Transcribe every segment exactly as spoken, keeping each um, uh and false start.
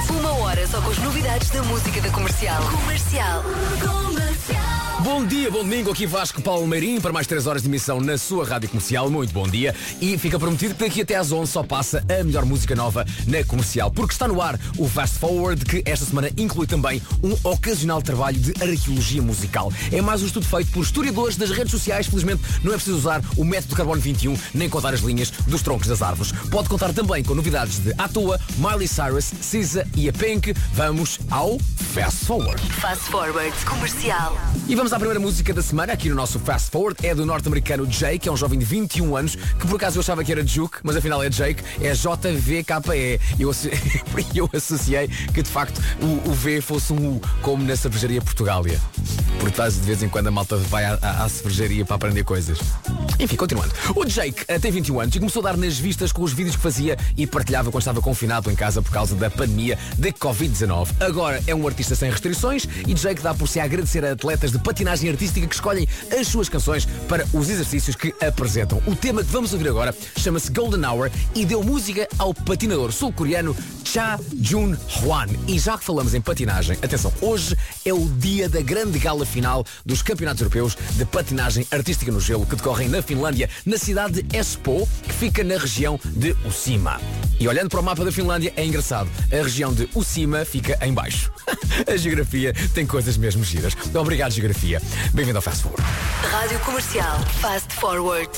Uma hora só com as novidades da música da Comercial. Comercial. Comercial. Bom dia, bom domingo, aqui Vasco Paulo Meirinho para mais três horas de emissão na sua Rádio Comercial. Muito bom dia. E fica prometido que daqui até às onze só passa a melhor música nova na Comercial, porque está no ar o Fast Forward, que esta semana inclui também um ocasional trabalho de arqueologia musical. É mais um estudo feito por historiadores das redes sociais. Felizmente não é preciso usar o método carbono vinte e um nem contar as linhas dos troncos das árvores. Pode contar também com novidades de À Toa, Miley Cyrus, SZA e a Pink. Vamos ao Fast Forward. Fast Forward Comercial. E vamos à primeira música da semana aqui no nosso Fast Forward. É do norte-americano Jake, é um jovem de vinte e um anos, que por acaso eu achava que era Juke, mas afinal é Jake, é J V K E. Eu, eu associei que de facto o, o V fosse um U, como na cervejaria Portugália. Por trás de vez em quando a malta vai à, à, à cervejaria para aprender coisas. Enfim, continuando. O Jake uh, tem vinte e um anos e começou a dar nas vistas com os vídeos que fazia e partilhava quando estava confinado em casa por causa da pandemia de covid dezanove. Agora é um artista sem restrições e Jake dá por si a agradecer a atletas de patinagem artística que escolhem as suas canções para os exercícios que apresentam. O tema que vamos ouvir agora chama-se Golden Hour e deu música ao patinador sul-coreano Cha Jun-hwan. E já que falamos em patinagem, atenção, hoje é o dia da grande gala final dos Campeonatos Europeus de Patinagem Artística no Gelo, que decorrem na Finlândia, na cidade de Espoo, que fica na região de Uusimaa. E olhando para o mapa da Finlândia, é engraçado. A região de Uusimaa fica em baixo. A geografia tem coisas mesmo giras. Obrigado, geografia. Bem-vindo ao Fast Forward. Rádio Comercial. Fast Forward.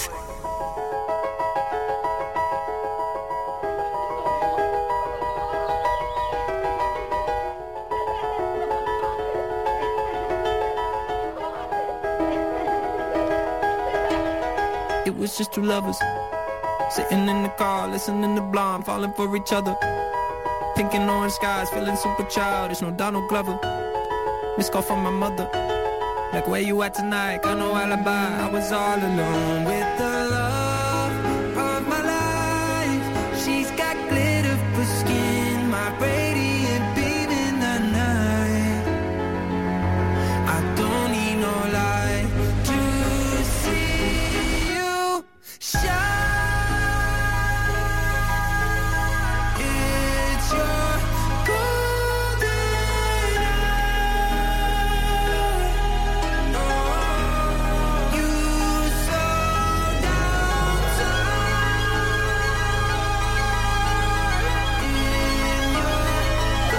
It was just two lovers sitting in the car, listening to Blonde, falling for each other. Pink and orange skies, feeling super childish. No Donald Glover. Missed call from my mother. Like, where you at tonight? Got no alibi. I was all alone with the love of my life. She's got glitter for skin, my radiant beam in the night. I don't need no light to see you shine. It's your golden hour. Oh, you so downtown in your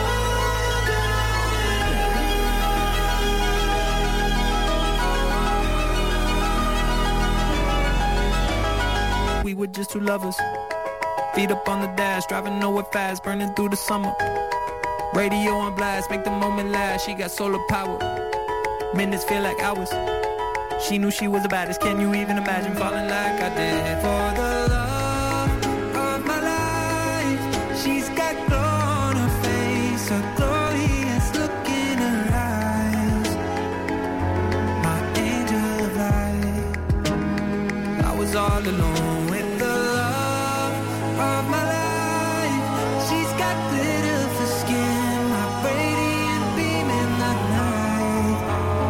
golden. We were just two lovers. Feet up on the dash, driving nowhere fast, burning through the summer. Radio on blast, make the moment last. She got solar power. Minutes feel like hours. She knew she was the baddest. Can you even imagine falling like I did? For the love of my life, she's got glow on her face, a glorious look in her eyes. My angel of light. I was all alone with the love of my life. She's got glitter for skin, my radiant beam in the night.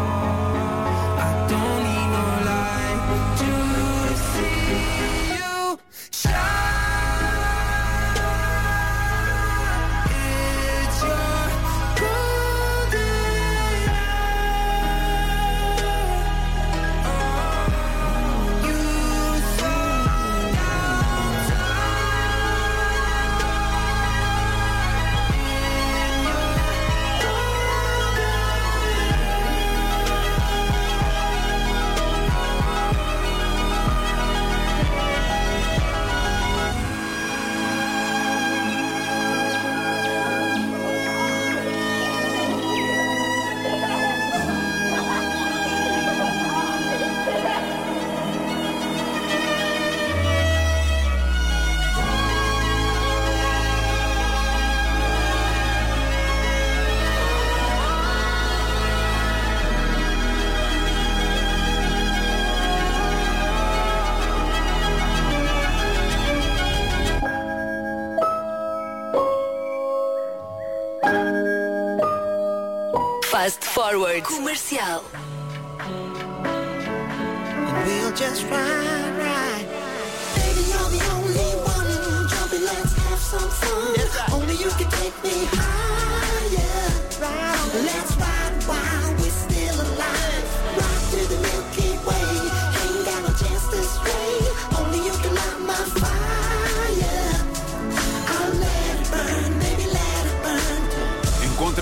I don't need no light to see you shine. It's your golden hour. Oh, you so downtown. Fast Forward Comercial. We'll just ride, ride. Baby, you're the only one. Jumpy, let's have some fun. Yes, only you can take me high.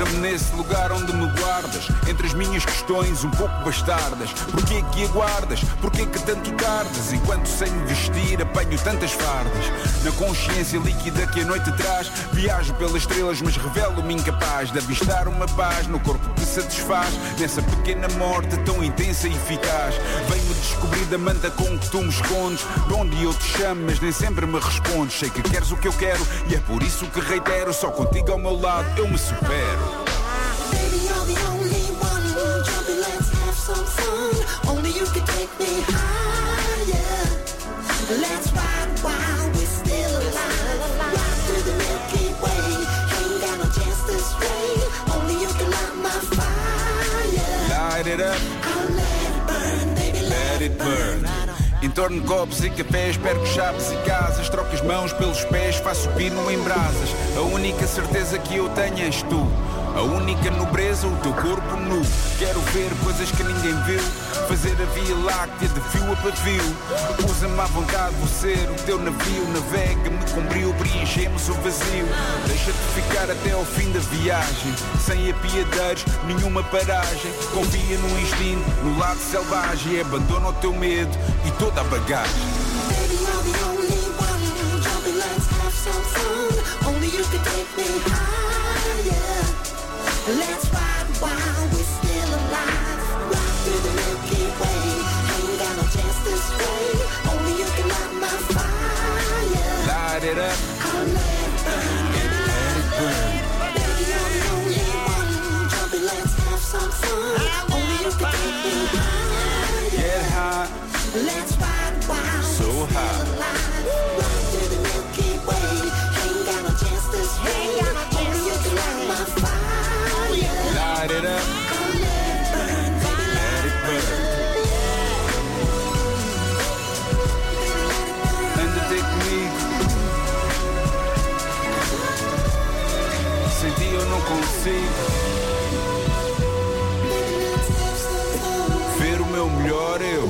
Pôr-me nesse lugar onde me guardas, entre as minhas questões um pouco bastardas. Porquê que aguardas? Porquê que tanto tardas? Enquanto sem me vestir apanho tantas fardas. Na consciência líquida que a noite traz, viajo pelas estrelas mas revelo-me incapaz de avistar uma paz no corpo que satisfaz, nessa pequena morte tão intensa e eficaz. Vem-me descobrir da manta com que tu me escondes, de onde eu te chamo mas nem sempre me respondes. Sei que queres o que eu quero e é por isso que reitero, só contigo ao meu lado eu me supero. Baby, you're the only one. Jumpy, let's have some fun. Only you can take me higher. Let's ride while we're still alive. Ride through the Milky Way. Ain't got no chance to stray. Only you can light my fire. Light it up. I'll let it burn, baby, Let it burn. Em torno de copos e cafés, perco chaves e casas, troco as mãos pelos pés, faço pino em brasas. A única certeza que eu tenho és tu, a única nobreza, o teu corpo nu. Quero ver coisas que ninguém viu, fazer a Via Láctea de fio a pavio. Usa-me à vontade, vou ser o teu navio. Navega-me com brilho, preenchemos o vazio. Deixa-te ficar até ao fim da viagem, sem apiadeiros, nenhuma paragem. Confia no instinto, no lado selvagem. Abandona o teu medo e toda a bagagem. Baby, you're the only one. Jumpy, let's have some fun. Only you can take me higher. Let's ride while we're still alive. Ride through the Milky Way. Ain't got no chance to stray. Only you can light my fire. Light it up. I'll let it burn. Let it burn. Baby, you're the only one. Jumpy, let's have some fun. Only you can take me higher. Get high. Let's ride while So we're high. still alive. Ride through the Milky Way. Ain't got no chance to stray. Only you can light my fire. Light it up. I'll let it burn, baby, Let it burn. Anda ter comigo. Sem ti eu não consigo ver o meu melhor eu.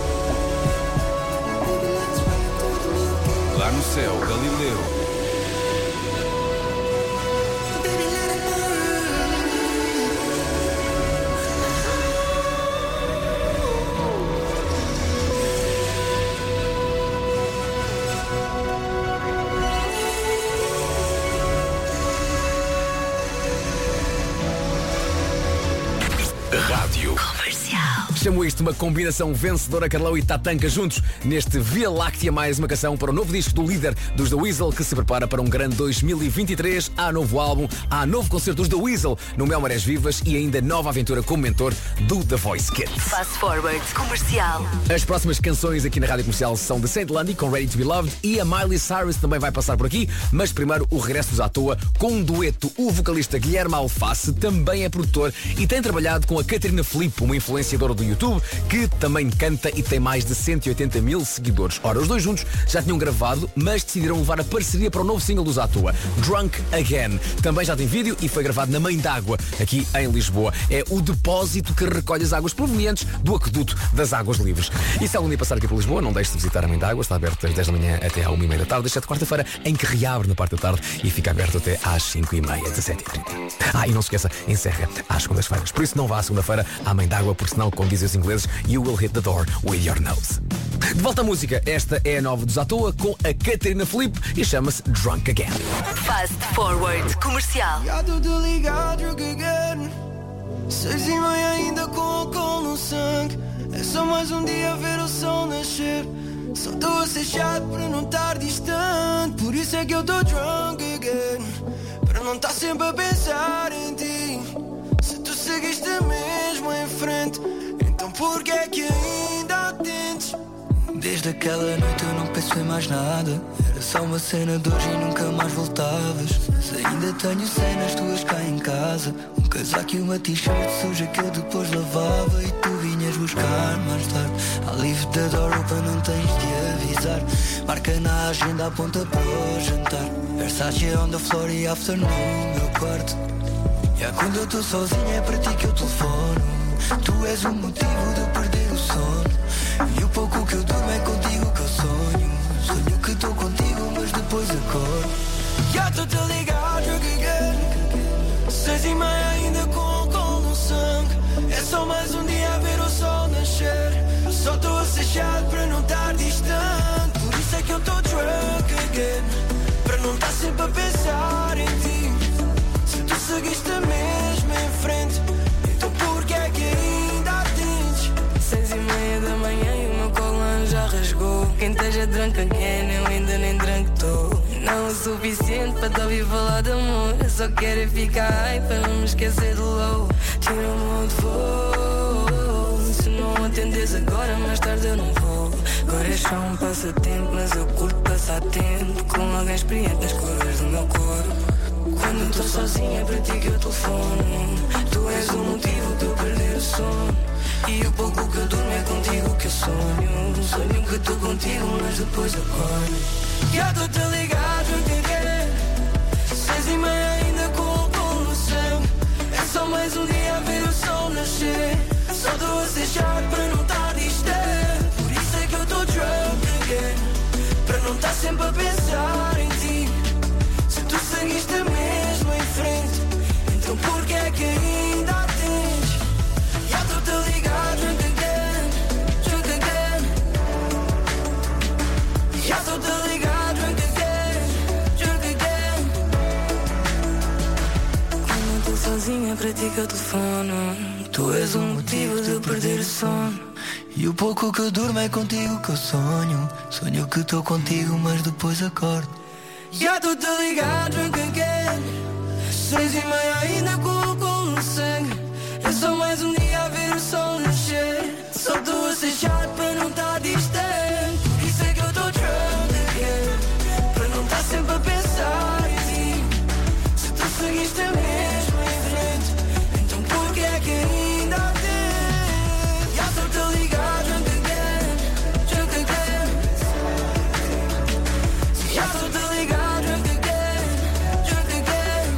Lá no céu, Galileu. Rádio Comercial. Chamo isto uma combinação vencedora. Carlão e Tatanka juntos neste Via Láctea, mais uma canção para o novo disco do líder dos The Weasel, que se prepara para um grande dois mil e vinte e três. Há novo álbum, há novo concerto dos The Weasel no Mel Marés Vivas e ainda nova aventura como mentor do The Voice Kids. Fast Forward Comercial. As próximas canções aqui na Rádio Comercial são de Saint Lundy com Ready to Be Loved e a Miley Cyrus também vai passar por aqui, mas primeiro o regresso dos À Toa com um dueto. O vocalista Guilherme Alface também é produtor e tem trabalhado com a Catarina Filipe, uma influenciadora do YouTube, que também canta e tem mais de cento e oitenta mil seguidores. Ora, os dois juntos já tinham gravado, mas decidiram levar a parceria para o novo single dos À Toa, Drunk Again. Também já tem vídeo e foi gravado na Mãe d'Água, aqui em Lisboa. É o depósito que recolhe as águas provenientes do aqueduto das Águas Livres. E se algum dia passar aqui por Lisboa, não deixe de visitar a Mãe d'Água. Está aberto das dez da manhã até à uma e meia da tarde, exceto quarta-feira, em que reabre na parte da tarde e fica aberto até às cinco e meia, dezassete e trinta. Ah, e não se esqueça, encerra às segundas-feiras. Por isso não vá à segunda-feira à Mãe d'Água, porque senão, como dizem os ingleses, you will hit the door with your nose. De volta à música, esta é a nova dos À Toa com a Catarina Filipe e chama-se Drunk Again. Fast Forward Comercial. Já tudo ligado, drunk again. Seis e meia ainda com álcool no sangue. É só mais um dia a ver o sol nascer. Só estou a ser chato para não estar distante. Por isso é que eu estou drunk again. Para não estar sempre a pensar em ti. Se tu seguiste mesmo em frente, então por que é que ainda tentes? Desde aquela noite eu não penso em mais nada. Era só uma cena de hoje e nunca mais voltavas. Mas ainda tenho cenas tuas cá em casa. Um casaco e uma t-shirt suja que eu depois lavava. E tu vinhas buscar mais tarde. À livre da Dora para não tens de avisar. Marca na agenda, aponta para o jantar. Versace on the floor e after no meu quarto. E yeah, quando eu estou sozinho é para ti que eu telefono. Tu és o motivo de eu perder o sono. E o pouco que eu durmo é contigo que eu sonho. Sonho que estou contigo mas depois acordo. Já estou-te a ligar, drunk again. Seis e meia ainda com álcool no sangue. É só mais um dia a ver o sol nascer. Só estou a ser chato para não estar distante. Por isso é que eu estou drunk again, para não estar sempre a pensar em ti. Se tu seguiste mesmo em frente, então porquê é que ainda atinges? Seis e meia da manhã e o meu colã já rasgou. Quem esteja drunk again, eu ainda nem drunk tô. Não o suficiente para te ouvir falar de amor. Eu só quero é ficar high para não me esquecer do low. Tira o modo voo. Se não atendes agora, mais tarde eu não vou. Agora é só um passatempo, mas eu curto passar tempo com alguém experiente nas curvas do meu corpo. Quando estou sozinha é para ti que eu telefono. Tu és o motivo de eu perder o sono. E o pouco que eu durmo é contigo que eu sonho. Sonho que estou contigo, mas depois acordo. Já estou-te a ligar, drunk again. Seis e meia ainda com álcool no sangue. É só mais um dia a ver o sol nascer. Só estou a ser chato para não estar distante. Por isso é que eu estou drunk again, para não estar sempre a pensar em ti. Se tu seguiste mesmo em frente, então porquê é que ainda atinges? Já estou-te a ligar, drunk again, drunk again. Já estou-te a ligar, drunk again, drunk again. Quando estou sozinha para ti que eu telefono. Tu és o motivo de eu perder o sono. E o pouco que eu durmo é contigo que eu sonho. Sonho que estou contigo, mas depois acordo. Já estou-te a ligar, drunk again. Seis e meia ainda com álcool no sangue. É só mais um dia a ver o sol nascer. Só estou a ser chato para não estar distante. Por isso é que eu estou drunk again, para não estar sempre a pensar em ti. Se tu seguiste mesmo em frente, então porquê é que ainda tens? Já estou-te a ligar, drunk again, drunk again. Já estou-te a ligar, drunk again, drunk again.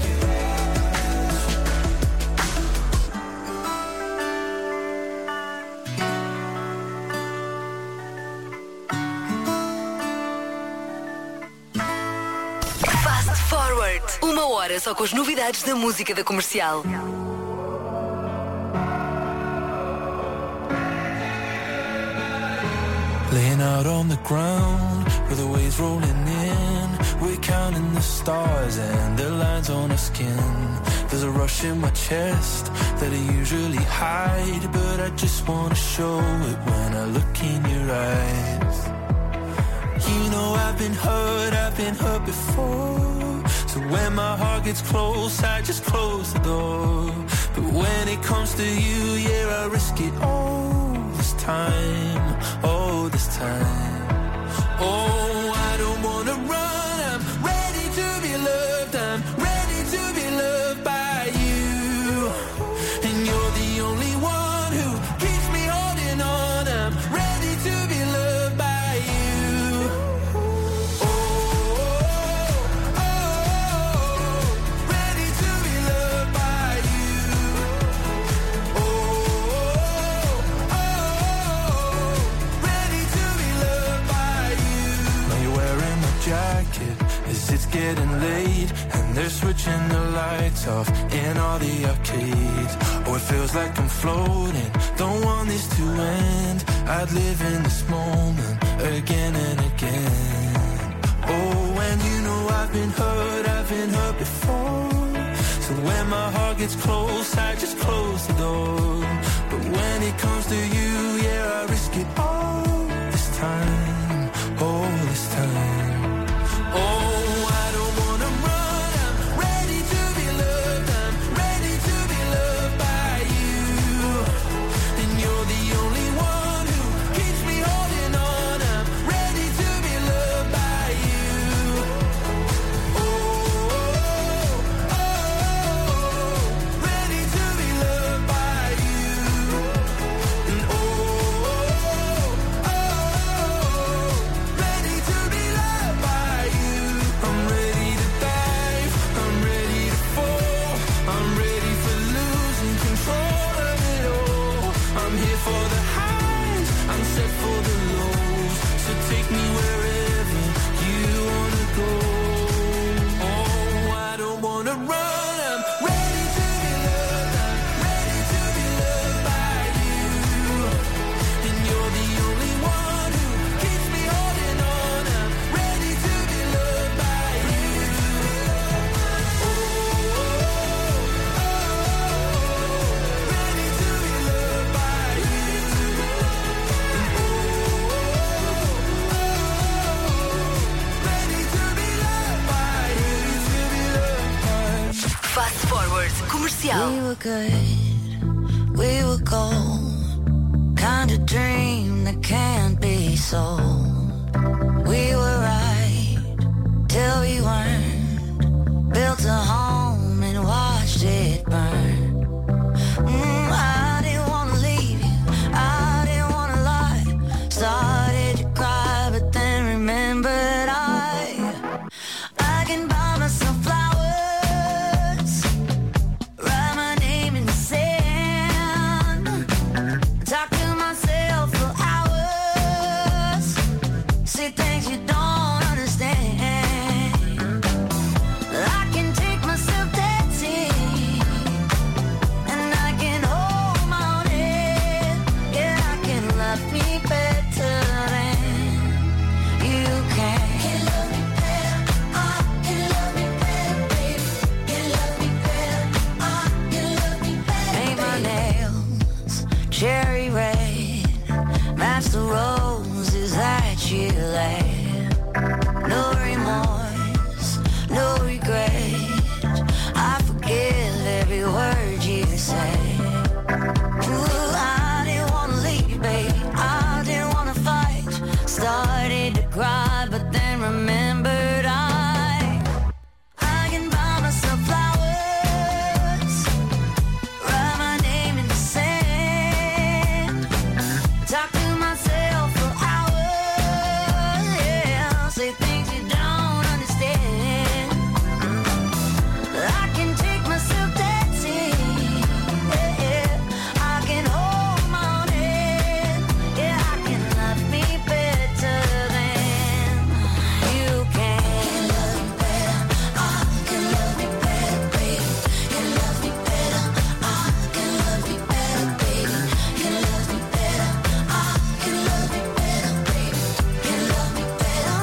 Fast Forward. Uma hora só com as novidades da música da Comercial. Laying out on the ground with the waves rolling in. We're counting the stars and the lines on our skin. There's a rush in my chest that I usually hide, but I just wanna show it when I look in your eyes. You know I've been hurt, I've been hurt before. So when my heart gets close, I just close the door. But when it comes to you, yeah, I risk it all this time, oh, this time. Oh, I don't wanna run, I'm ready to be loved, I'm ready to be loved by you. And you're the only one who keeps me holding on, I'm ready to be loved by you. Oh, oh, oh, ready to be loved by you. Oh, oh, ready to be loved by you. Now you're wearing my jacket as it's getting late, and they're switching the lights off in all the arcades. Oh, it feels like I'm floating, don't want this to end. I'd live in this moment again and again. Oh, and you know I've been hurt, I've been hurt before. So when my heart gets close, I just close the door. But when it comes to you, yeah, I risk it all this time, oh, this time. Oh, I don't wanna run, I'm ready to be loved, I'm ready to be loved by you. And you're the only one who keeps me holding on, I'm ready to be loved by you. Oh, oh, oh, ready to be loved by you. And oh, Forward Comercial. We were good, we were gold, kind of dream that can't be sold. We were right till we weren't, built a home and watched it burn. Mm, I didn't wanna leave you, I didn't wanna lie. Started to cry but then remembered I I can buy myself flowers, write my name in the sand, talk to myself for hours, say things you don't understand. I can take myself dancing, and I can hold my own head. Yeah, I can love me better than you can. Can love me better, I can love me better, baby. Can love me better, I can love me better. Paint my nails cherry red, match the roses that you laid. No remorse, no regret, I forgive every word you say. Ooh, I didn't wanna leave, babe, I didn't wanna fight. Started to cry, but then remembered I I can buy myself flowers, write my name in the sand, talk to myself for hours, yeah, say things you don't understand. I can take myself dancing, yeah, yeah. I can hold my own head, yeah, I can love me better than you can. Can love me better, I can love me better, baby. Can love me better, I can love me better, baby. Can love me better, I can love me better, baby. Can love me better,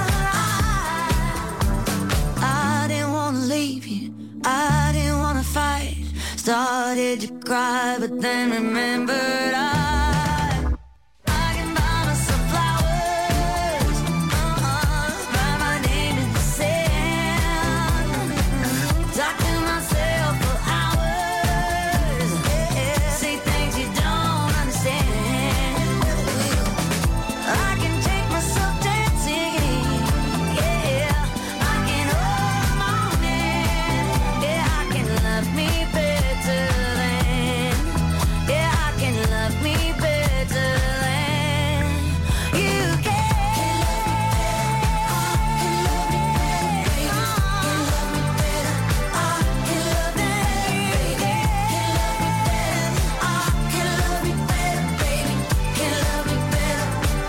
I I didn't wanna leave you, I didn't wanna fight. Started to cry, but then remembered I I can buy myself flowers, uh-uh, write my name in the sand, talk to myself for hours, yeah, say things you don't understand. I can take myself dancing, yeah, I can hold my own hand, yeah, I can love me better than, yeah, I can love me better than you can. Can love me better, can love me better, I can love me better, I can love me better, baby, can love me better,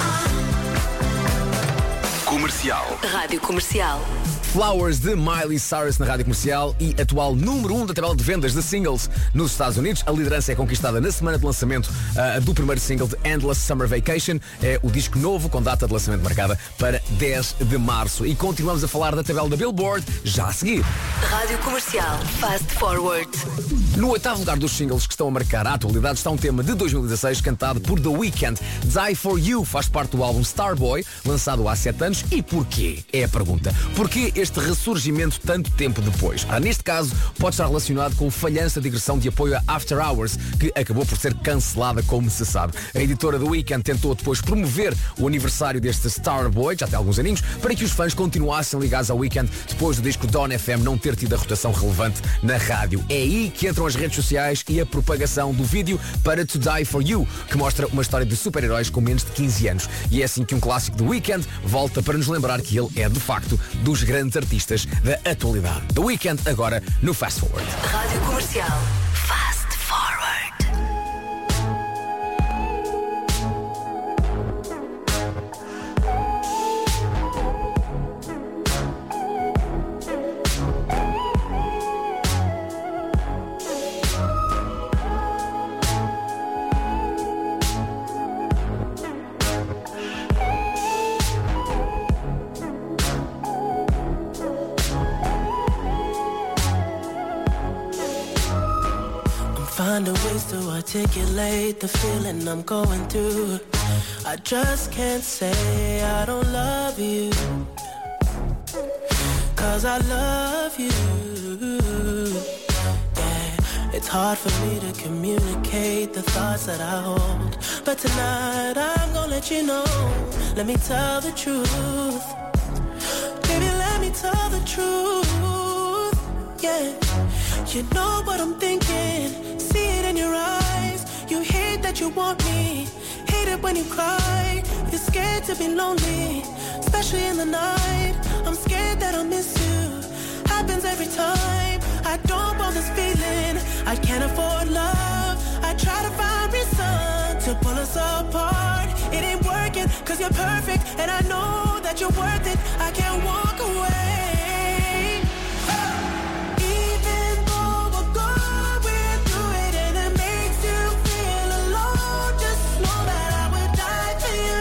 I Comercial. Rádio Comercial. Flowers de Miley Cyrus na Rádio Comercial e atual número um da tabela de vendas de singles nos Estados Unidos. A liderança é conquistada na semana de lançamento uh, do primeiro single de Endless Summer Vacation. É o disco novo com data de lançamento marcada para dez de março. E continuamos a falar da tabela da Billboard já a seguir. Rádio Comercial. Fast Forward. No oitavo lugar dos singles que estão a marcar a atualidade está um tema de dois mil e dezasseis cantado por The Weeknd. Die For You faz parte do álbum Starboy, lançado há sete anos. E porquê? É a pergunta. Porquê este ressurgimento tanto tempo depois? Ah, neste caso, pode estar relacionado com falhança de digressão de apoio a After Hours, que acabou por ser cancelada, como se sabe. A editora do Weeknd tentou depois promover o aniversário deste Starboy, já tem alguns aninhos, para que os fãs continuassem ligados ao Weeknd depois do disco Dawn F M não ter tido a rotação relevante na rádio. É aí que entram as redes sociais e a propagação do vídeo para To Die For You, que mostra uma história de super-heróis com menos de quinze anos. E é assim que um clássico do Weeknd volta para nos lembrar que ele é, de facto, dos grandes artistas da atualidade. The Weeknd agora no Fast Forward. Rádio Comercial. Fast Forward. Find a ways to articulate the feeling I'm going through. I just can't say I don't love you, 'cause I love you. Yeah, It's hard for me to communicate the thoughts that I hold. But tonight I'm gonna let you know. Let me tell the truth. Baby, let me tell the truth. Yeah. You know what I'm thinking. See it in your eyes. You hate that you want me. Hate it when you cry. You're scared to be lonely, especially in the night. I'm scared that I'll miss you. Happens every time. I don't want this feeling. I can't afford love. I try to find reason to pull us apart. It ain't working, cause you're perfect, and I know that you're worth it. I can't walk away. Even though we're going through it and it makes you feel alone, just know that I would die for you.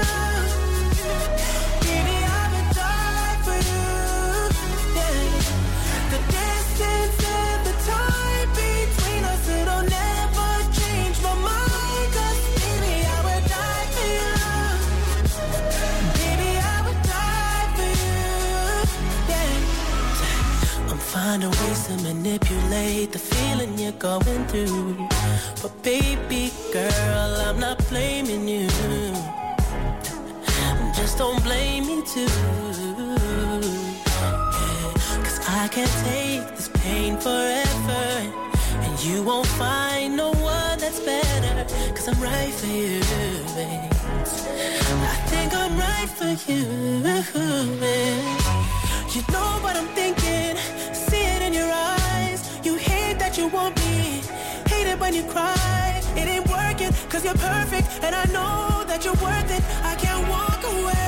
Baby, I would die for you. Yeah. The distance and the time between us, it'll never change my mind. Cause baby, I would die for you. Baby, I would die for you. Yeah. I'm finding ways to manipulate the feeling you're going through. But baby girl, I'm not blaming you. Just don't blame me too. I can't take this pain forever, and you won't find no one that's better. Cause I'm right for you, babe. I think I'm right for you, babe. You know what I'm thinking. See it in your eyes. You hate that you want me. Hate it when you cry. It ain't working, cause you're perfect, and I know that you're worth it. I can't walk away.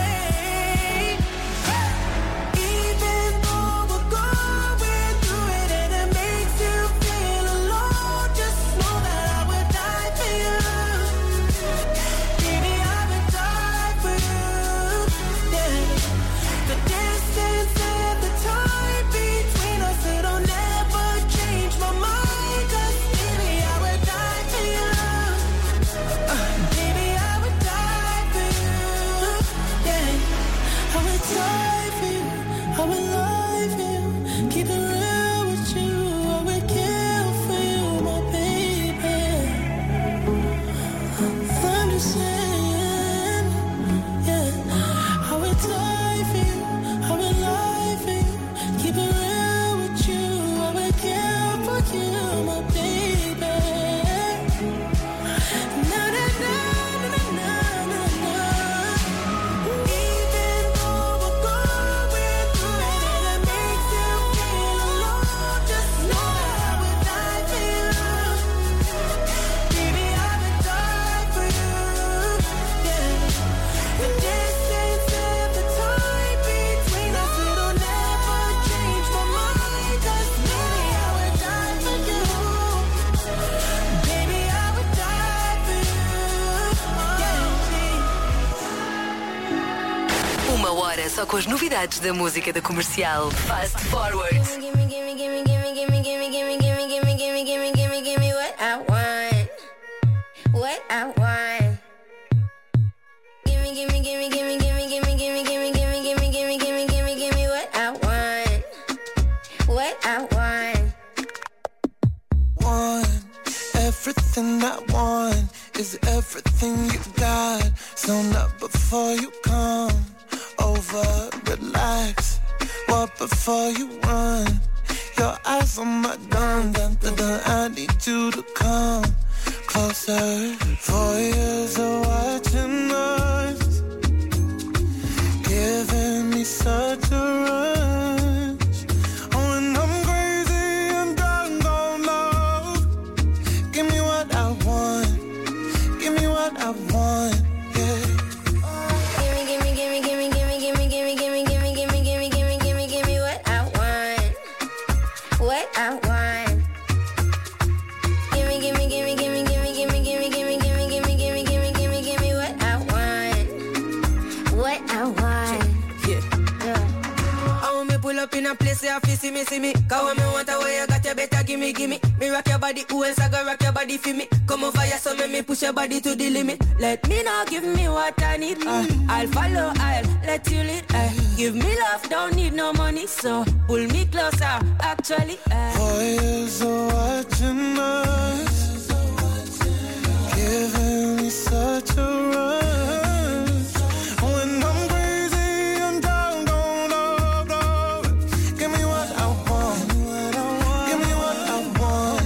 Só com as novidades da música da Comercial. Fast Forward. Gimme, gimme, gimme, gimme, gimme, gimme, gimme, gimme, gimme, gimme, gimme, gimme, gimme what I want. What I want. Gimme, gimme, gimme, gimme, gimme, gimme, gimme, gimme, gimme, gimme, gimme, gimme, gimme, gimme what I want. What I want. Want everything I want is everything you got. So not before you come over, relax, walk before you run. Your eyes on my gun, dun, dun, dun. I need you to come closer. Four years of watching us, giving me such a rush. Oh, and I'm crazy and drunk on love. Give me what I want, give me what I want, yeah. Up in a place where you see me, see me. Cause when me want a way you got, you better give me, give me. Me rock your body, who else I go rock your body for me? Come over here, so make me push your body to the limit. Let me know, give me what I need. Uh, I'll follow, I'll let you lead. Uh, give me love, don't need no money, so pull me closer, actually. Uh. Boys are watching us, giving me such a rush. When I'm crazy, I'm down, down, down, down. Give me what I want, give me what I want.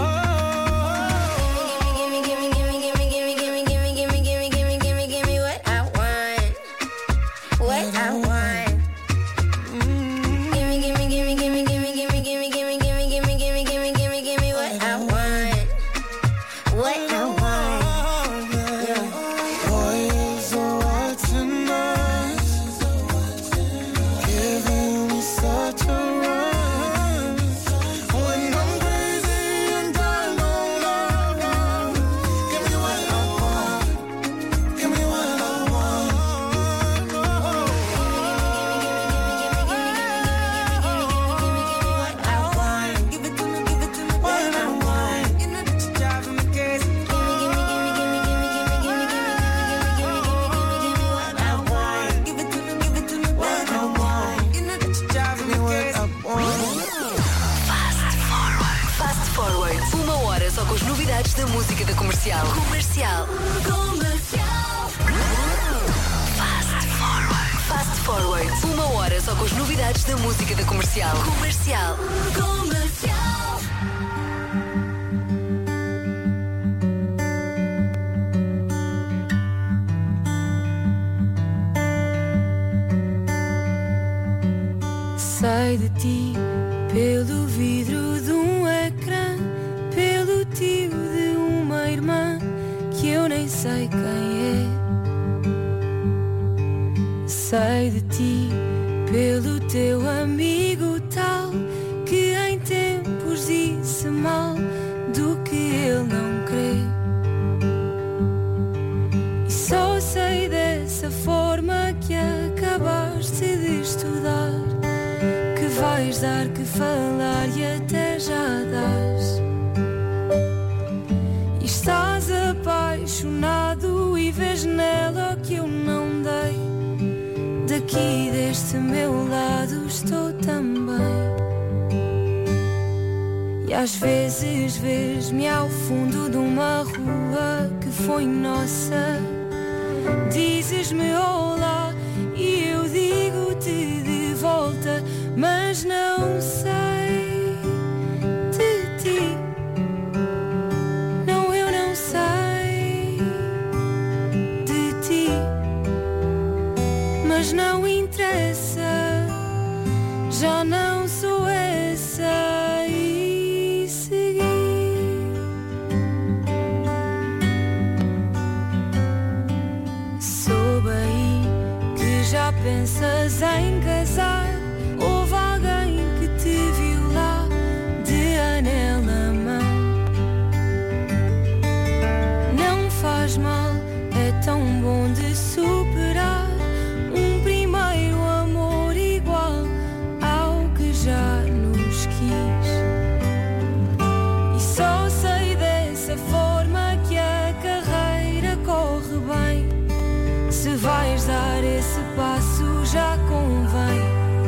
Give me, give me, give me, give me, give me, give me, give me, give me, give me, give me, give me, give me what I want, what I want. Give me, give me, give me, give me, give me, give me, give me, give me, give me, give me, give me, give me, give me, give me what I want, what I want. Boys are watching us, giving me such a rush. When I'm crazy and down, down, down, down. Give me what I want, give me what I want. Give it to me, give it to me, what I want. You know that you're driving me crazy. Give me, give me, give me, give me, give me, give me, give me, give me, give me, give me, give me what I want. Give it to me, give it to me, what I want. You know that you're driving me crazy. Fast Forward. Uma hora só com as novidades da música da comercial. Comercial. Comercial. Fast Forward. Fast Forward. Uma hora só com as novidades da música da comercial. Comercial. Comercial. Sei de ti pelo vidro de um ecrã, pelo tio de uma irmã que eu nem sei quem é. Sei de ti pelo teu amigo tal que em tempos disse mal do que ele não crê. E só sei dessa forma que acabaste de estudar, que vais dar que falar e até já dás. E estás apaixonado e vês nela o que eu não dei. Daqui deste meu lado estou também. E às vezes vês-me ao fundo de uma rua que foi nossa. Dizes-me olá e eu digo-te de volta, mas não sei de ti. Não, eu não sei de ti. Mas não interessa, já não sou essa e segui. Soube aí que já pensas em casar. Houve alguém que te viu lá de anel na mão. Não faz mal, é tão bom de superar um primeiro amor igual ao que já nos quis. E só sei dessa forma que a carreira corre bem. Se vais dar esse passo já convém.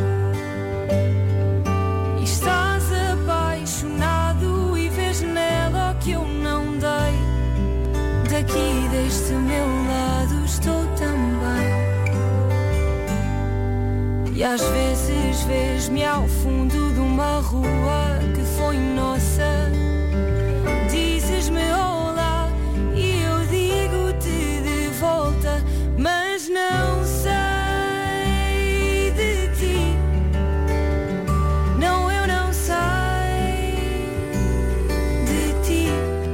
E estás apaixonado e vês nela o que eu não dei. Daqui deste meu lado estou também. E às vezes vês-me ao fundo de uma rua que foi nossa. Dizes-me olá e eu digo-te de volta, mas não sei de ti. Não, eu não sei de ti.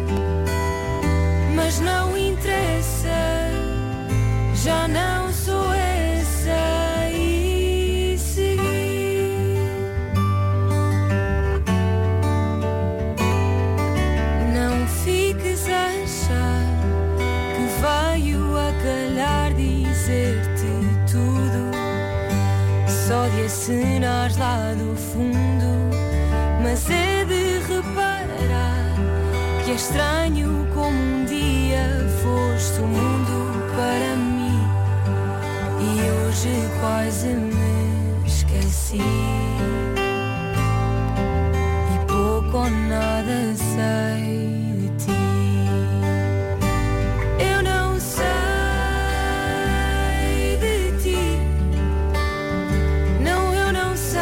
Mas não interessa, já não sou essa e segui. lá do fundo, mas é de reparar que é estranho como um dia foste o mundo para mim e hoje quase me esqueci e pouco ou nada sei de ti. Eu não sei de ti, não, eu não sei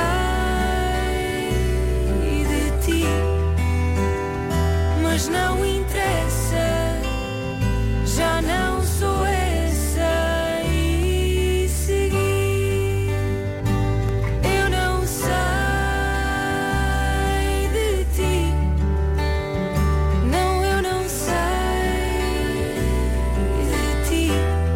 de ti, mas não interessa, já não sou essa e segui. Eu não sei de ti, não, eu não sei de ti,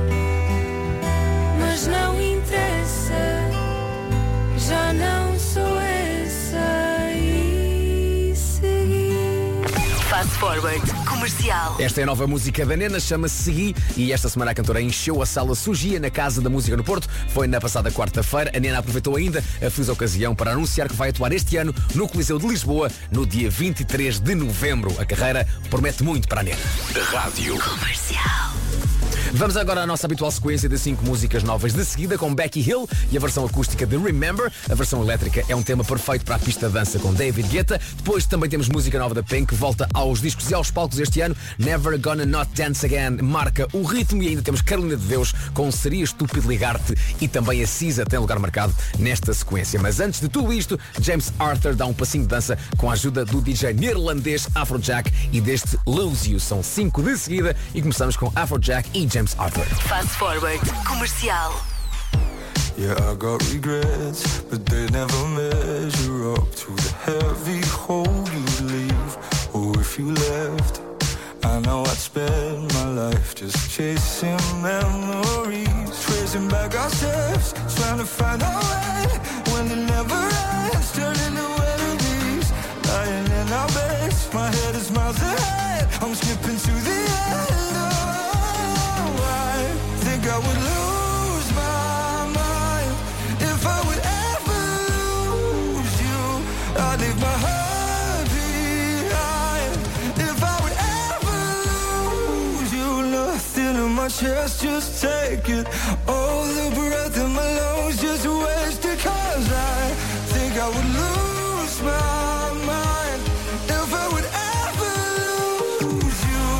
mas não interessa, já não sou essa e segui. Fast Forward Comercial. Esta é a nova música da Nena, chama-se Segui, e esta semana a cantora encheu a sala Sugia na Casa da Música no Porto. Foi na passada quarta-feira. A Nena aproveitou ainda a feliz ocasião para anunciar que vai atuar este ano no Coliseu de Lisboa, no dia vinte e três de novembro. A carreira promete muito para a Nena. Rádio Comercial. Vamos agora à nossa habitual sequência de cinco músicas novas de seguida, com Becky Hill e a versão acústica de Remember. A versão elétrica é um tema perfeito para a pista de dança com David Guetta. Depois também temos música nova da Pink, que volta aos discos e aos palcos este ano. Never Gonna Not Dance Again marca o ritmo, e ainda temos Carolina de Deus com Seria Estúpido Ligar-te, e também a Cisa tem lugar marcado nesta sequência. Mas antes de tudo isto, James Arthur dá um passinho de dança com a ajuda do D J neerlandês Afrojack e deste Lose You. São cinco de seguida e começamos com Afrojack e James Arthur. Fast Forward Comercial. Yeah, I got regrets, but they never measure up to the heavy hole you'd leave. Or if you left, I know I'd spend my life just chasing memories, tracing back our steps, trying to find our way when it never ends, turning to enemies, lying in our beds. My head is miles ahead, I'm skipping to the end. Oh, I think I would lose my mind if I would ever lose you. I'd leave my heart behind if I would ever lose you. Nothing in my chest, just take it. Oh, the breath in my lungs, just waste it. Cause I think I would lose my mind if I would ever lose you.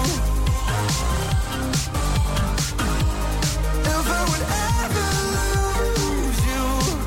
If I would ever lose you.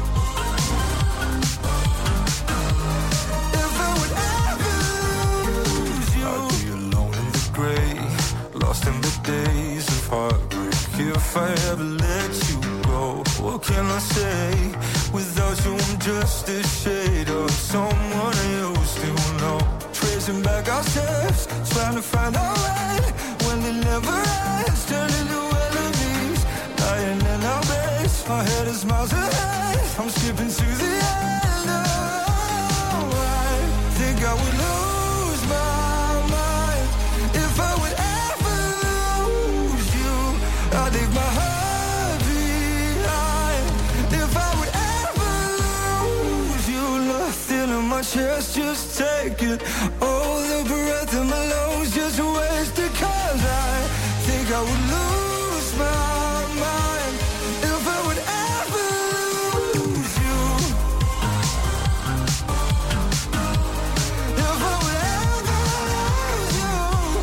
If I would ever lose you. I'd be alone in the grey, lost in the days of heartbreak. If I ever let you go, what can I say? Without you I'm just a shade of someone I used to know. Tracing back our steps, trying to find our way when it never ends, turning to enemies, lying in our beds. My head is miles ahead, I'm skipping to the end. Oh, I think I would lose my mind if I would ever lose you. I'd leave my heart behind if I would ever lose you. Nothing in my chest, just take it. Oh, the breath in my lungs, just waste it. Cause I think I would lose my mind if I would ever lose you. If I would ever lose you.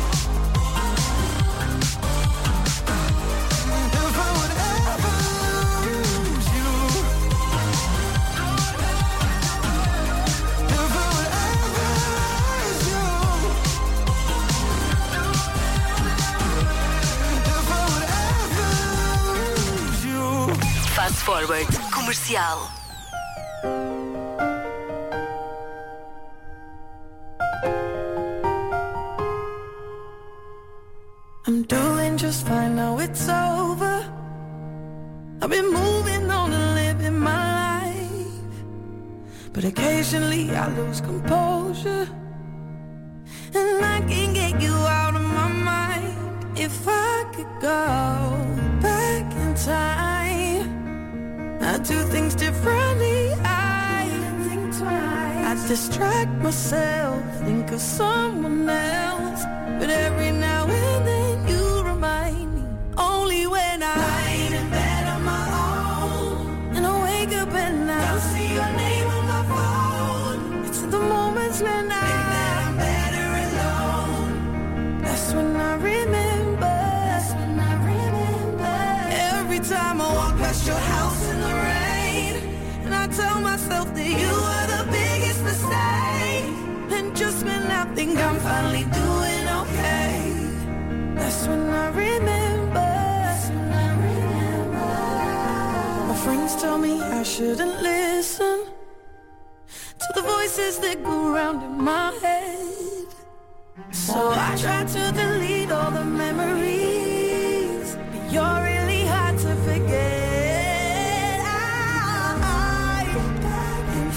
If I would ever lose you. If I would ever lose you. If I would ever lose you. Fast Forward Comercial. I'm doing just fine now, it's over. I've been moving on and living my life, but occasionally I lose composure, and I can't get you out of my mind. If I could go back in time, I'd do things differently. I I distract myself, think of someone else, but every now and then you remind me. Only when I lying in bed on my own, and I wake up and I don't see your name on my phone. It's the moments when I think that I'm better alone. That's when I remember. That's when I remember. Every time I walk past your house in the rain, and I tell myself that you are the biggest mistake. And just when I think I'm finally doing okay, that's when I remember. That's when I remember. My friends tell me I shouldn't listen to the voices that go round in my head. So I try to delete all the memories, but you're really hard to forget. I go back and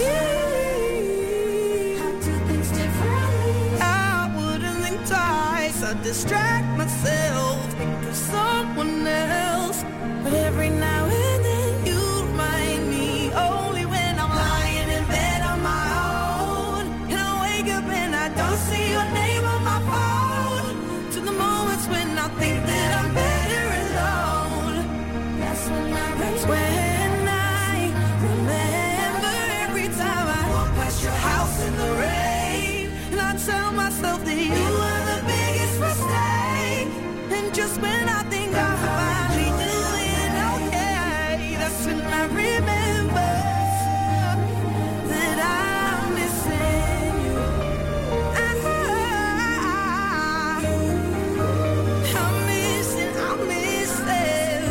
I do things differently. I wouldn't think twice. I distract myself, think of someone else, but every now and then you remind me. Only when I'm lying in bed on my own, and I wake up and I don't see your name on my phone. To the moments when I think that I'm better alone. That's when I That's when I remember. Every time I walk past your house in the rain, and I tell myself that you are the biggest mistake. And just when I think I'm finally doing okay, that's when I remember that I'm missing you. I, I'm missing, I'm missing.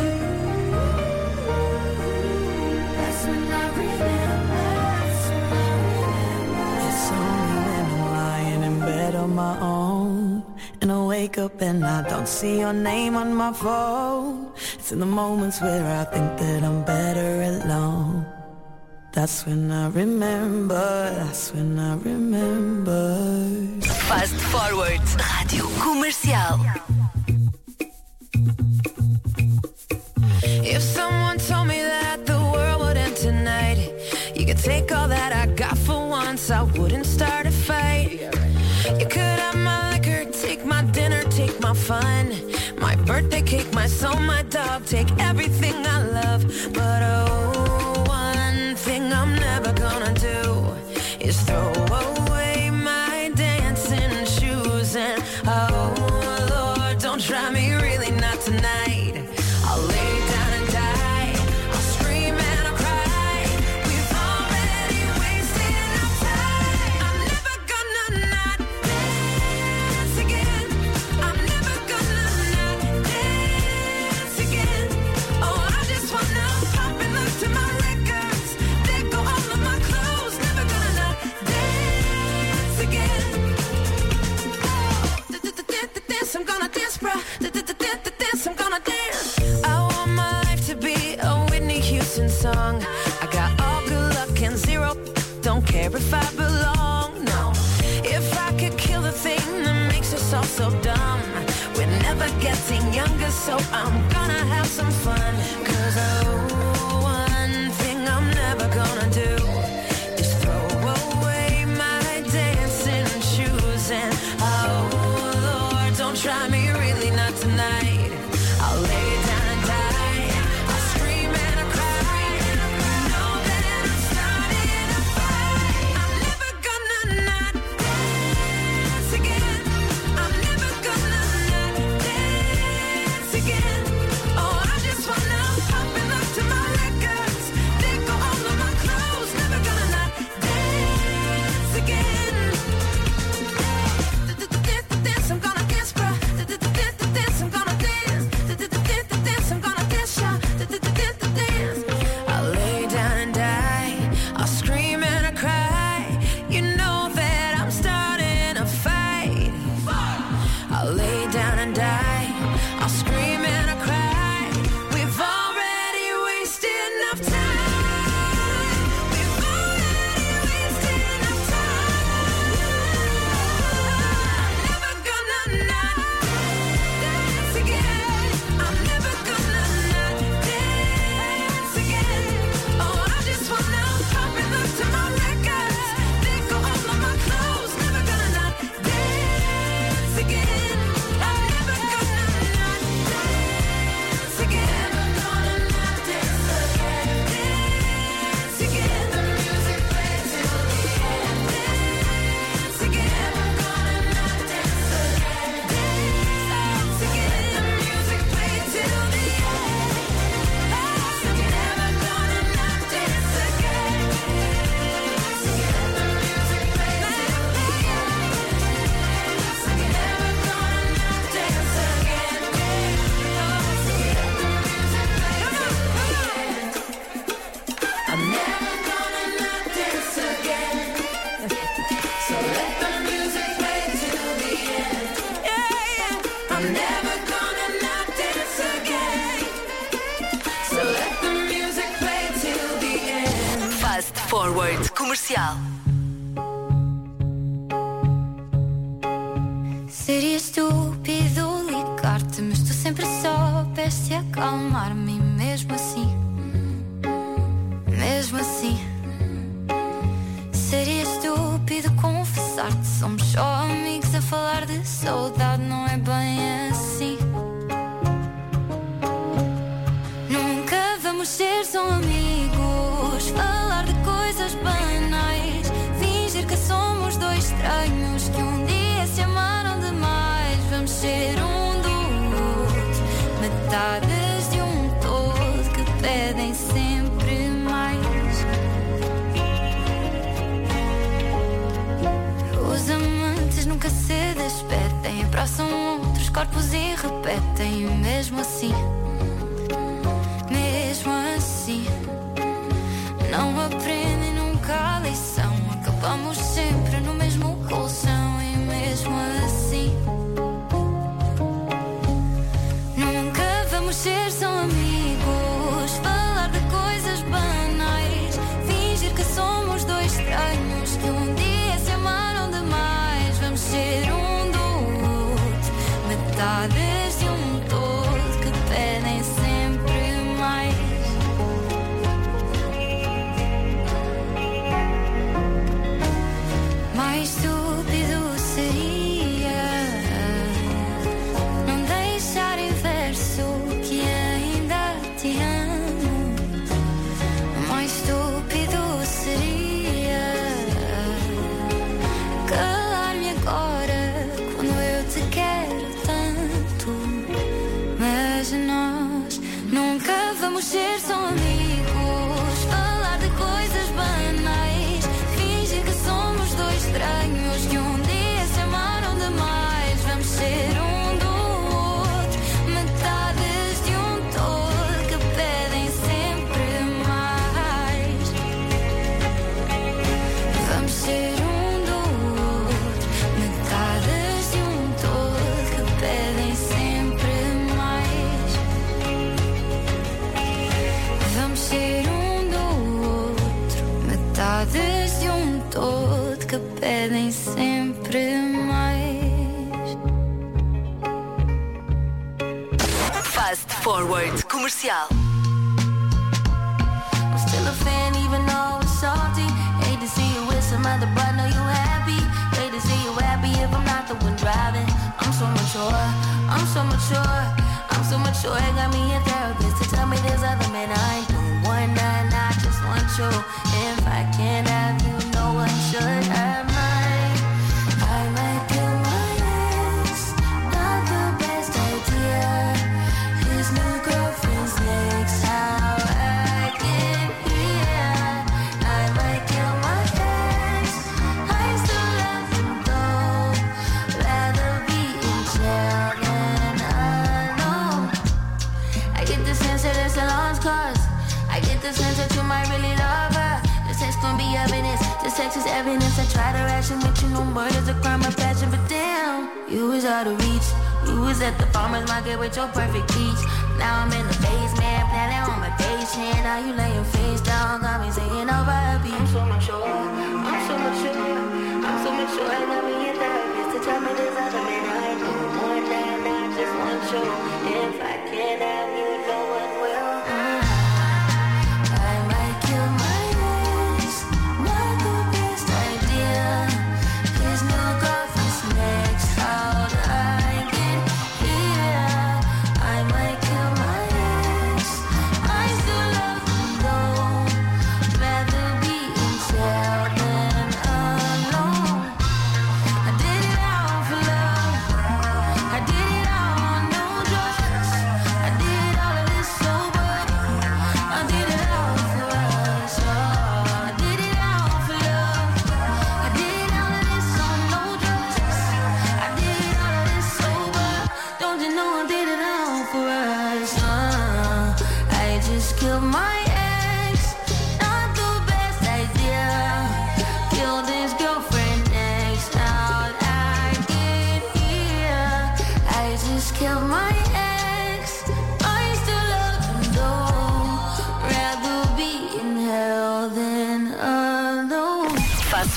That's when I remember. That's when I remember. It's only when I'm lying in bed on my own, and I wake up and I don't see your name on my phone. It's in the moments where I think that I'm better alone. That's when I remember. That's when I remember. Fast Forward. Rádio Comercial. If someone told me that the world would end tonight, you could take all that I got for once, I wouldn't start a fight. You could have my liquor, take my dinner, take my fun, my birthday cake, my soul, my dog, take everything I love. But oh, one thing I'm never gonna do is throw away my dancing shoes. And oh Lord, don't try me, really not tonight. I'll lay down and die, I'll scream and I'll cry. We've already wasted our time. I'm never gonna not dance again. I'm never gonna not dance again. Oh, I just wanna pop and look to my records. Let go all of my clothes. Never gonna not dance again. Oh, dance, I'm gonna dance, bruh. Dance, I'm gonna dance. I want my life to be a Whitney Houston song. I got all good luck and zero. Don't care if I belong, no. If I could kill the thing that makes us all so dumb, we're never getting younger, so I'm gonna have some fun. Cause oh, one thing I'm never gonna do is throw away my dancing shoes. And oh Lord, don't try me, really not tonight. I'll lay down and die, I'll scream and I'll cry. Know that I'm starting a fight. I'm never gonna not dance again. I'm never gonna not dance again. Oh, I just wanna So let the music play till the end. Yeah, yeah. I'm never gonna not dance again. So let the music play till the end. Fast Forward Comercial. Seria estúpido ligar-te, mas tu sempre soubeste acalmar-me. E mesmo assim, mesmo assim, seria estúpido confessar-te. Somos só amigos a falar de saudade, não é bem assim. Nunca vamos ser só amigos, falar de coisas banais, fingir que somos dois estranhos que um dia se amaram demais. Vamos ser um do outro, metades de um todo que pedem sempre mais. Os amantes nunca se despedem, abraçam outros corpos e repetem. E mesmo assim, mesmo assim, não aprendem nunca a lição. Acabamos sempre no mesmo colchão. E mesmo assim, nunca vamos ser só amigos, falar de coisas banais, fingir que somos dois estranhos que um dia se amaram demais. Vamos ser um do outro, metades de um todo que pedem sempre mais. Mais estúpido seria não deixar em verso que ainda te amo. Mais estúpido seria calar-me agora quando eu te quero tanto. Mas nós nunca vamos ser só amigos, falar de coisas banais, fingir que somos dois estranhos que um dia se amaram demais. Vamos ser um do outro, metades de um todo que pedem sempre mais. Vamos ser um do outro, metades de um todo que pedem sempre mais. Vamos ser um do outro, metades de um todo que pedem sempre mais. Fast Forward Comercial. I'm still a fan even though it's salty. Hate to see you with some other but know you happy. Hate to see you happy if I'm not the one driving. I'm so mature, I'm so mature, I'm so mature. It got me a therapist to tell me there's other men I ain't doing one night. I just want you. If I can't have you, no one should have mine. I might kill my ex, not the best idea. His new girlfriend's next, how I get here. I might kill my ex, I still love him though. Rather be in jail than alone. I get the sense that it's a lost cause. I get the sense that you might really love her. This text gon' be evidence, this text is evidence. I try to ration with you, no murder's a crime of passion. But damn, you was out of reach. You was at the farmer's market with your perfect peach. Now I'm in the basement, planning on my patient. Now you laying face down, got me singing over a beat. I'm so mature, I'm so mature, I'm so mature. I got me a therapist to tell me there's other men I do more than I just want you. If I can't have you, no one will. I might kill my ex, not the best idea. His new girlfriend's next, how'd I get here? I might kill my ex, I still love him though. Rather be in jail than alone. I did it all for love, I did it all on no drugs. I did it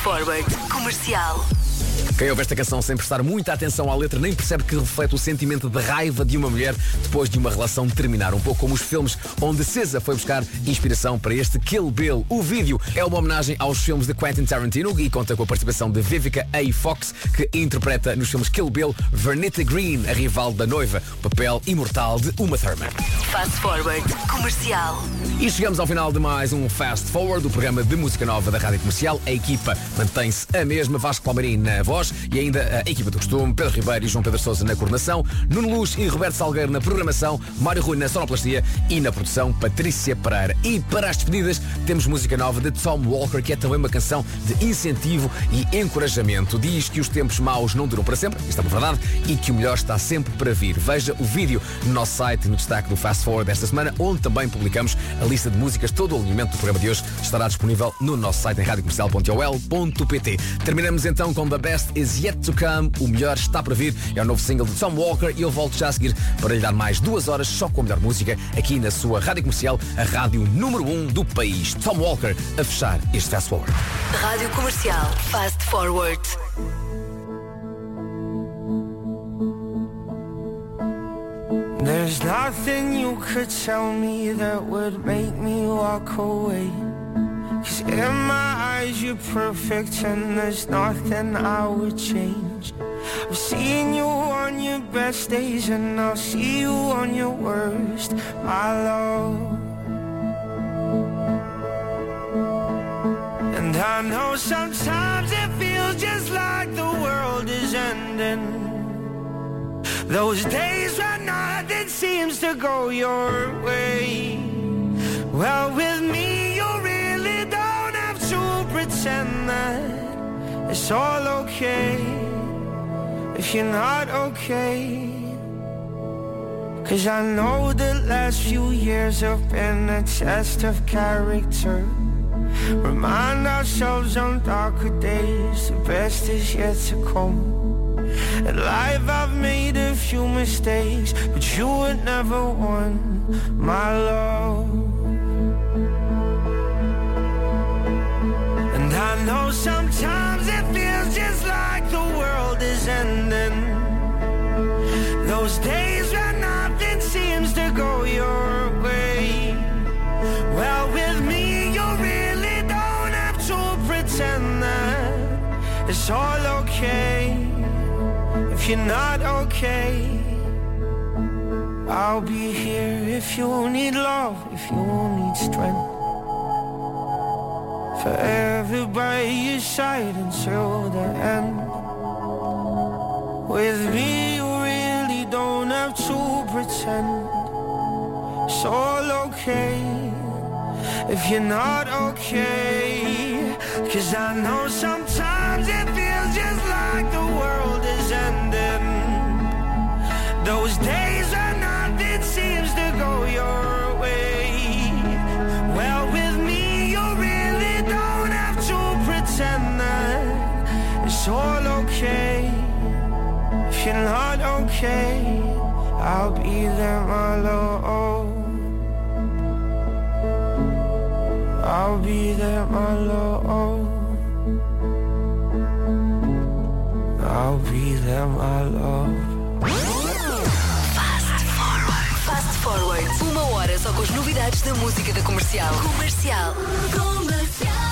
Forward. Comercial. Quem ouve esta canção sem prestar muita atenção à letra nem percebe que reflete o sentimento de raiva de uma mulher depois de uma relação terminar. Um pouco como os filmes onde S Z A foi buscar inspiração para este Kill Bill. O vídeo é uma homenagem aos filmes de Quentin Tarantino e conta com a participação de Vivica A. Fox, que interpreta nos filmes Kill Bill Vernita Green, a rival da noiva, o papel imortal de Uma Thurman. Fast Forward. Comercial. E chegamos ao final de mais um Fast Forward, o programa de música nova da Rádio Comercial. A equipa mantém-se a mesma, Vasco Palmeirim na voz e ainda a equipa do costume, Pedro Ribeiro e João Pedro Sousa na coordenação, Nuno Luz e Roberto Salgueiro na programação, Mário Rui na sonoplastia e na produção Patrícia Pereira. E para as despedidas temos música nova de Tom Walker, que é também uma canção de incentivo e encorajamento. Diz que os tempos maus não duram para sempre, isto é uma verdade, e que o melhor está sempre para vir. Veja o vídeo no nosso site, no destaque do Fast Forward desta semana, onde também publicamos a lista de músicas. Todo o alinhamento do programa de hoje estará disponível no nosso site em rádio comercial ponto o l ponto p t. Terminamos então com The Best Is Yet To Come. O melhor está para vir. É o novo single de Tom Walker e eu volto já a seguir para lhe dar mais duas horas só com a melhor música aqui na sua Rádio Comercial, a rádio número um do país. Tom Walker a fechar este Fast Forward. Rádio Comercial. Fast Forward. There's nothing you could tell me that would make me walk away. 'Cause in my eyes you're perfect and there's nothing I would change. I've seen you on your best days and I'll see you on your worst, my love. And I know sometimes it feels just like the world is ending. Those days when nothing seems to go your way. Well, with me you really don't have to pretend that it's all okay if you're not okay. 'Cause I know the last few years have been a test of character. Remind ourselves on darker days the best is yet to come. In life I've made a few mistakes, but you were never one, my love. And I know sometimes it feels just like the world is ending. Those days when nothing seems to go your way. Well, with me you really don't have to pretend that it's all okay if you're not okay. I'll be here if you need love, if you need strength. Forever by your side until the end. With me you really don't have to pretend. It's all okay if you're not okay. 'Cause I know sometimes it feels just like the world is ending. Those days when nothing seems to go your way. Well, with me you really don't have to pretend that it's all okay if you're not okay. I'll be there, my love. I'll be there, my love. I'll be there, my love. Fast Forward. Fast Forward. Uma hora só com as novidades da música da Comercial. Comercial. Comercial.